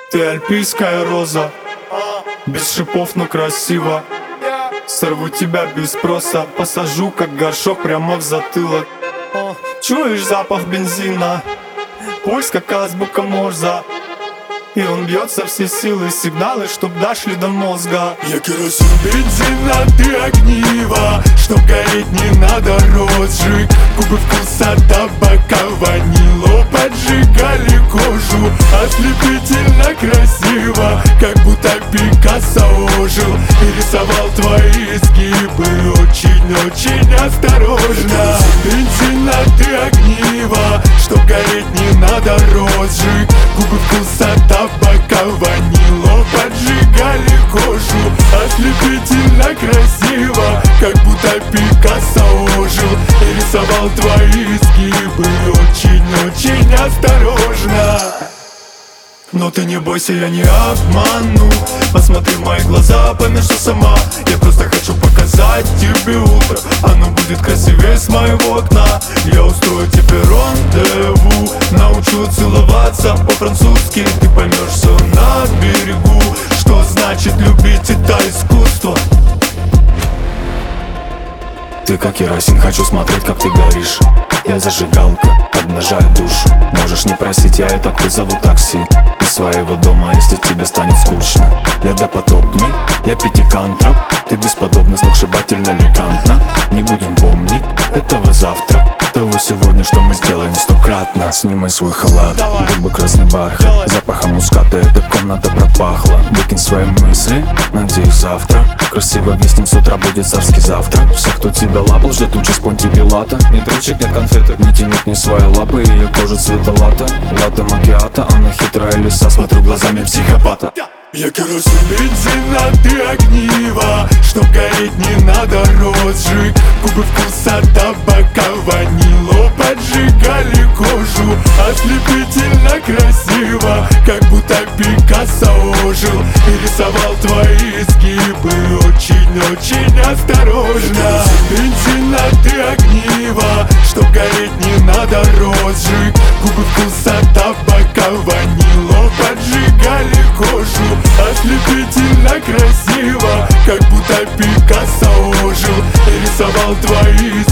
Ты альпийская роза, без шипов, но красиво. Сорву тебя без спроса, посажу как горшок прямо в затылок. Чуешь запах бензина, пульс как азбука Морза, и он бьет со всей силы, сигналы, чтоб дошли до мозга. Я керосин, бензин, а ты огниво, чтоб гореть не надо розжиг. Губы вкуса табака, ванило поджигали кожу. Ослепительно красиво, как будто Пикассо ожил и рисовал твои изгибы очень-очень осторожно. Бензин, а ты огниво, чтоб гореть не надо розжиг. Губы вкуса табака, ванило поджигали кожу. Ослепительно красиво, как будто Пикассо ожил и рисовал твои изгибы очень-очень осторожно. Но ты не бойся, я не обману. Посмотри в мои глаза, пойми, что сама. Я просто хочу показать тебе утро. Оно будет красивее с моего окна. Я устрою тебе рандеву, научу целоваться по-французски. Ты поймешь все на берегу, что значит любить это искусство. Ты как керосин, хочу смотреть, как ты горишь. Я зажигалка, обнажаю душу. Можешь не просить, я и так вызову такси из своего дома, если тебе станет скучно. Я допотопный, я пятикантроп. Ты бесподобна, сногсшибательно элегантна. Не будем помнить этого завтра, того сегодня, что мы сделаем стократно. Снимай свой халат, губы красный бархат, запахом муската эта комната пропахла. Выкинь свои мысли, надеюсь завтра красиво виснем, с утра будет царский завтрак. Все, кто тебя лапал, ждет участь Понти Пилата. Нет ручек, нет конфеток, не тянет ни свои лапы. Ее кожа цвета лата, лата макиата. Она хитрая лиса, смотрю глазами психопата. Я керосин, бензин, а ты огниво, чтоб гореть не надо розжиг. Губы вкуса табака, ванило поджигали кожу. Ослепительно красиво, как будто Пикассо ожил и рисовал твои изгибы очень-очень осторожно. Бензин, а ты огниво, чтоб гореть не надо розжиг. Губы вкуса табака, ванило поджигали кожу. Ослепительно красиво, как будто Пикассо ожил и рисовал твои